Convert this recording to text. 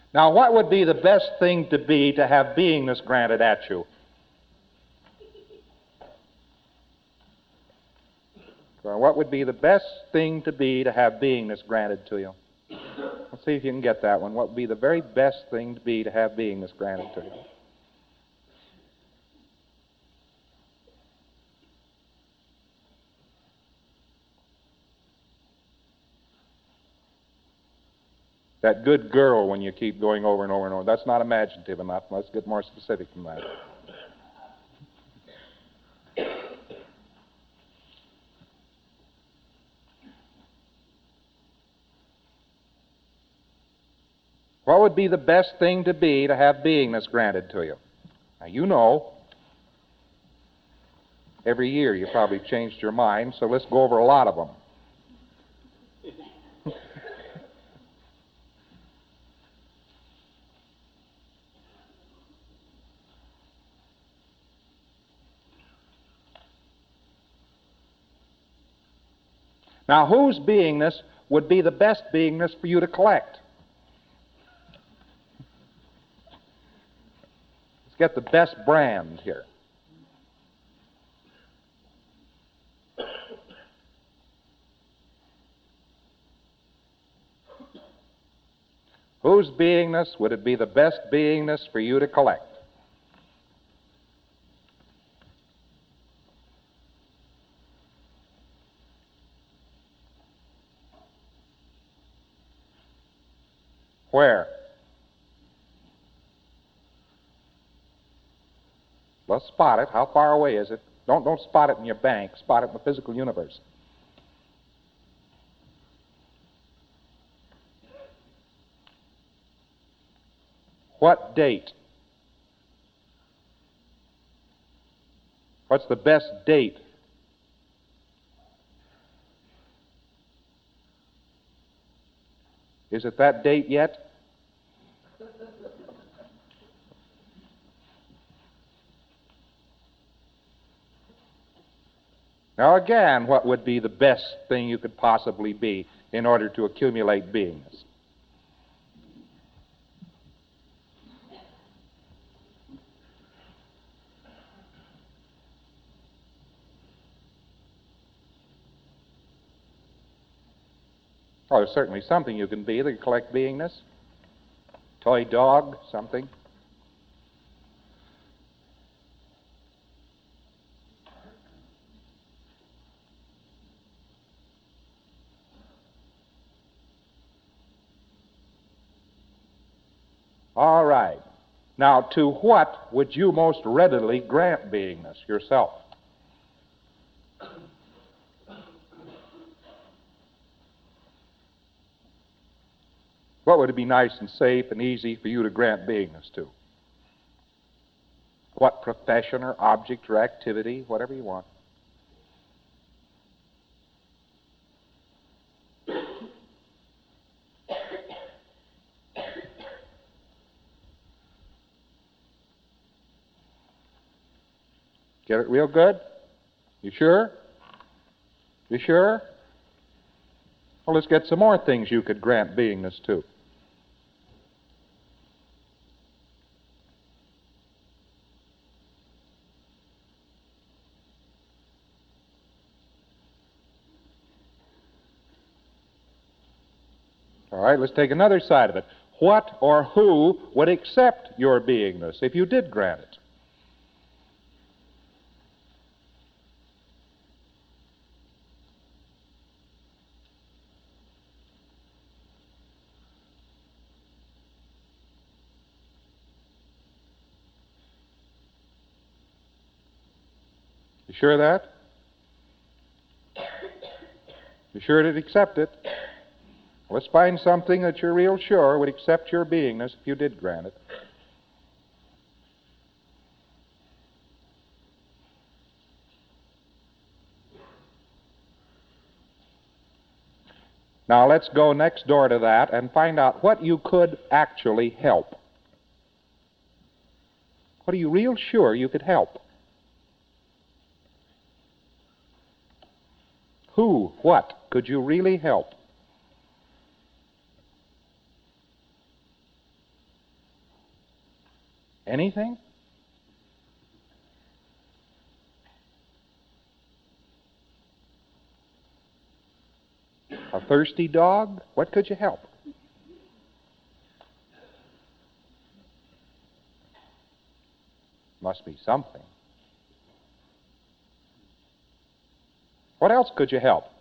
Now, what would be the best thing to be to have beingness granted at you? Well, what would be the best thing to be to have beingness granted to you? Let's see if you can get that one. What would be the very best thing to be to have beingness granted to you? That good girl when you keep going over and over and over. That's not imaginative enough. Let's get more specific than that. What would be the best thing to be to have beingness granted to you? Now, you know, every year you probably changed your mind, so let's go over a lot of them. Now, whose beingness would be the best beingness for you to collect? Let's get the best brand here. Whose beingness would it be the best beingness for you to collect? Where? Let's spot it. How far away is it? Don't spot it in your bank. Spot it in the physical universe. What date? What's the best date? Is it that date yet? Now again, what would be the best thing you could possibly be in order to accumulate beingness? Oh, there's certainly something you can be that can collect beingness. Toy dog, something. All right. Now, to what would you most readily grant beingness yourself? What would it be nice and safe and easy for you to grant beingness to? What profession or object or activity, whatever you want. Get it real good? You sure? You sure? Well, let's get some more things you could grant beingness to. All right, let's take another side of it. What or who would accept your beingness if you did grant it? You sure of that? You sure it'd accept it? Let's find something that you're real sure would accept your beingness if you did grant it. Now let's go next door to that and find out what you could actually help. What are you real sure you could help? Who, what could you really help? Anything? A thirsty dog? What could you help? Must be something. What else could you help?